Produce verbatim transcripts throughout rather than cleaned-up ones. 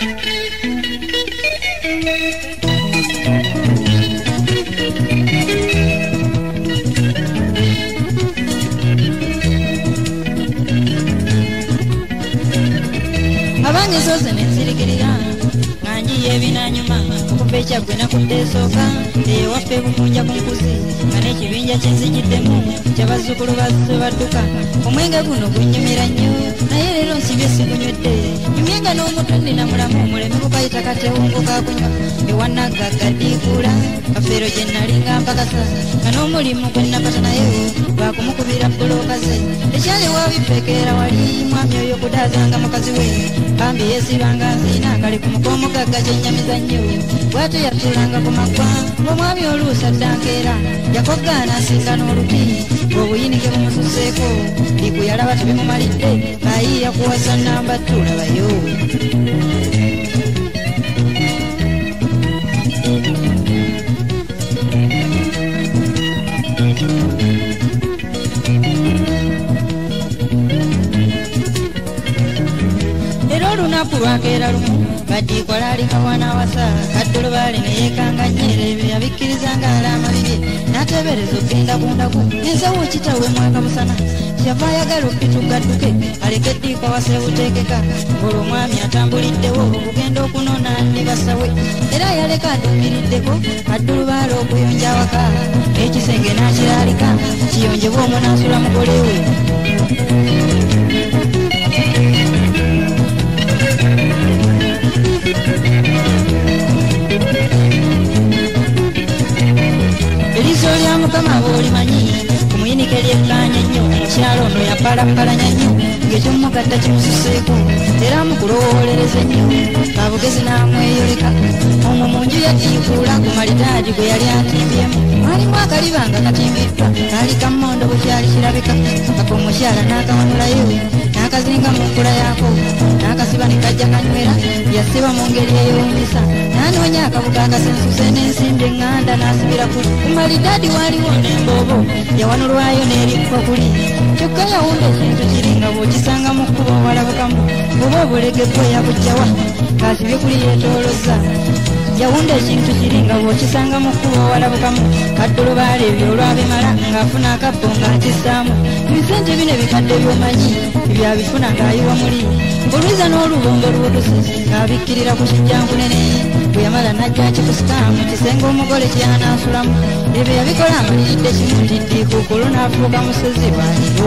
Abange zoze nenzirikirira nganjiye ebinanyuma okuva ekyagwe nakuddeesooka ewaffe bukunja ku nkuzi nga n'ekibinja kyenzijjiddemu ky'abazzukulu bazze badduka omwenge guno gunnyumira nnyo naye leero nsibye sigunywedde nyumye nga n'omutwe nnina mulamu omuleme kukayita katewungo kakunywa ewannagagga ddiikuula kafeero gye nnalinga mpakasa nga n'omulimu gwe nnapata naye lwakumukubira bbulooka ze ekyali waabifekeera wali mwami oyo kudaazanga mukazi we bambi yeesibanga nziina kali ku mukoomugagga kyennyamiza nnyo bw'atyo yatuulanga ku maggwa ng'omwami oluusi addankeera yakoggaana asinga n'oluti ng'obuyinike bumususeeko liku yalaba tebimumalidde ayiiya kuwasa nnamba tuulabayo era olunaku lwakeera lumu baddiiko laalikawana awasa kaddolo baali neyeekanga nnyere ebyo yabikkirizanga alaama bibye n'ateebereza okgenda ku ndaku ensawo kitawe mwaka busana kyava ayagala okbituggadduke aleke eddiiko awaseebuteekeka ng'olwomwami atambuliddewo okugenda okunona ne basawe era yaleka aduumiriddeko kaddulubaala okuyonja awaka ekisenge n'akiraalika kiyonjebwa omwo n'asula mugole we eriiso lya mukama bw'olimanyi ku muyinike lyekkaanya ennyo omukyalo ono yapalappalanya nnyo ng'ekyomugatta kimususeeko era mukulowoolereza ennyo kabugezi n'amweyoleka omwo mu nju yaddiikuula ku malitaagi gwe yali atimbyemu mwalimu akaliba nga katimbiddwa kaali kammondo bwe kyali kirabika kaka omukyala n'akawanulayo n'akazinga mu nkula yaako n'akasiba ne kajja kanywera yasiba mu ngeri ey'omusa n'anoonya akabuga akasensuse n'ensimbi eŋŋanda n'asibira ku malitaadi waaliwo n'emboobo yawanulwayo n'erikko kuli kyokka yawunda ekintu kiri nga bw'okisanga mu kkubo walabukamu oba obulege bwe yabujjawa kaasibye kuli yeetoolozza yawunda ekintu kiri nga bw'okisanga mu kkubo walabukamu kaddulubaala ebyo olwabimala ng'afuna akabbo ng'akissaamu ebisente bino ebikadde by'omanyi ebyabifuna ng'ayiwa muli olwiza n'olubombo lw'olusi ng'abikkirira ku kijjankunene bwe yamala n'ajja akikusika mu kisenge omugole kyanaasulamu ebyo yabikola amaliridde kimu nti ddiikuukulu n'afuuka musozi bw'aliwo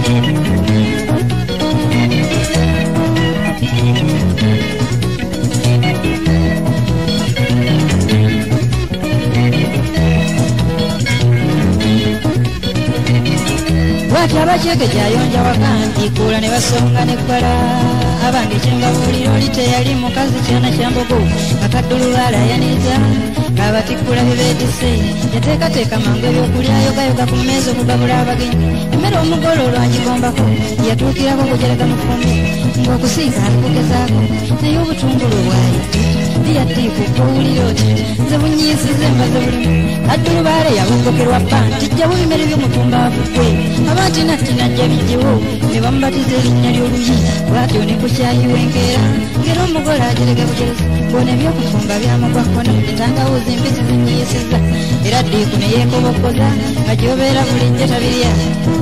bw'ati abakyege gyayonja waka ntiikuula ne basonga n'ebbala abange kyengabuulira oli teyali mukazi kyana kyambogo akaddulubaala yaniza ng'abatikkula bye beetisse yateekateeka mangu ebyokulyayo gayoga ku mmeeza okugabula abagenyi emmere omugole olwangigombako yatuukirako kujereka mu ffumbi ng'okusiika alikugezaako naye obutungulu bwayi liyaddiikuka owulira oti nze bunyiisize mbaze bulimu addulubaale yabungokerwa bba ntijja bubimere by'omutumba avuggwe abantu nattinajja bijjewo ne bamubatiza erinnya ly'oluyi bw'atyo ne kukyayiwa enkeera ng'era omugole ajereka bujerezi bona ebyokufumba byamugwakkona entangawuzi mpisi zinyiisiza era ddiiku ne yeekobokkoza nga gy'obeera bulijjo tabirya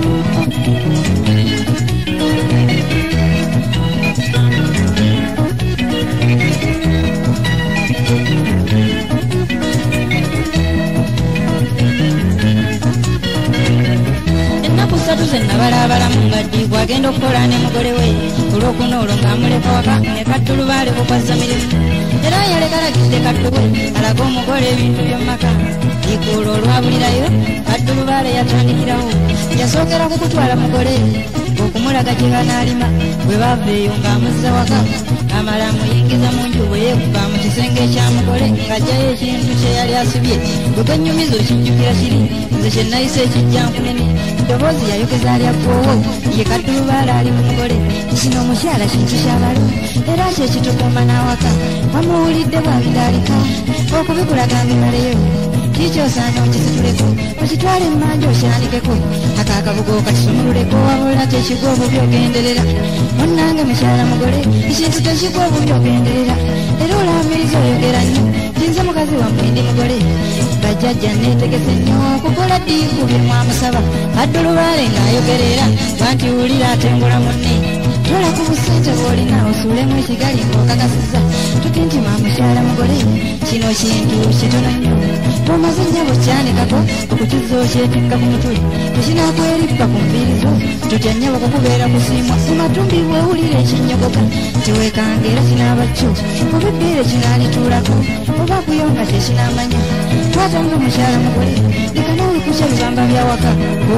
ssatu ze nabalaabalamu nga ddiiku agenda okukola ne mugole we olw'okuna olwo ng'amuleka waka ne kaddulubaale kukwazza mirimu era yalekalagidde kadduwe alaga omugole ebintu by'omumaka ddiiku olwo olwabulirayo kaddulubaale yatandikirawo yasookera ku kutwala mugole okumulaga gye banaalima bwe baava eyo ng'amuzza waka amala amuyingiza mu nju bwe yeekuba mu kisenge ekyamugole ng'ajjayo ekintu kye yali asibye bwe gwennyumiza okijjukira kiri nze kye nayise ekijjankunene eddoboozi yayogeza alyaggowo ye kaddulubaala ali mu mugole kino omukyala kintu kyabalo era kyekitukuuma n'awaka wamuwulidde bw'abindaalika okubikulaga mbimaleyo kikyosaana okisituleko okitwale emmanja okyanikeko akaakabugo okakisumululeko wabula tekigwa obubi ogenderera munnange mukyala mugole ekintu tekigwa obubi ogenderera era olambiriza oyogera nnyo tinze mukazi wammwe ndi mugole bajjajja neetegese nnyo okukola ddiiku bye mwamusaba adde olubaale ng'ayogerera banti wulira atengula munne tola ku busente bw'olina osuulemu ekigali ng'okakasiza tuti nti mwamukyala mugole kino kintu kitono nnyo bw'omaze nnyabo kyanikako okukiza okyetikka ku mutwe tekinakwerippa ku nviiri zo tutya nnyabo kukubeera kusiimwa ku matumbi bw'owulira ekinnyogoga tiweekanga era kinaaba kyo oba ebbeere kinaalituulako oba kuyonga tekinamanya twatanga mukyala mugole leka nawe kukya bibamba byawaka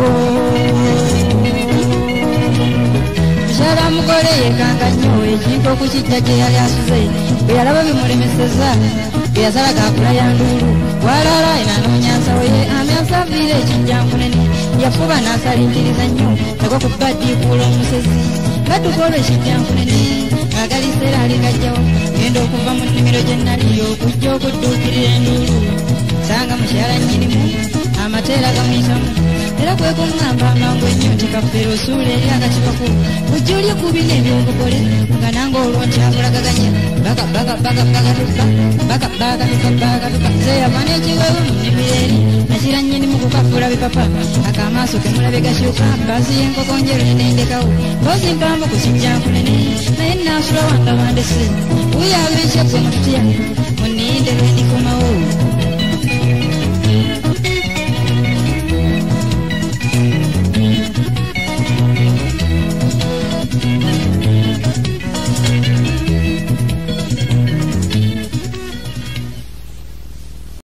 mukyala mugole yeekanga nnyo ekintu okukijja gye yali asuze bwe yalaba bimulemeseza bwe yasala gaakula ya nduulu walaala enanoonya nsawo ye amyansa aviira ekijjankunene yafuba n'asalinkiriza nnyo nagwa ku baddiikuula omusezi gadduka olwo ekijjankunene ng'agaliisa era aligajjawo genda okuva mu nnimiro gye nali okujja okudduukirira enduulu sanga mukyala nnyinimu amateera gamuyitamu era kwe kuŋŋamba amangu ennyo nti kaffeero osuula eri akakibako ojja olye kubina ebyobugole nga nange olwo nkyabulagaganya bakabagabagabagatuka bakabagatuka bagatuka zeyava n'ekiwewe mu nnimiro eri nakira nnyinimu kukafuula bipapa akamaaso kemulabe gakyuka mpasi y'enkoko njeru nenendekawo mpozi mpambu ku kijjankunene naye naasula wanga bandese wuyaaba ekyagwe mututya muninde lwe ndikomawo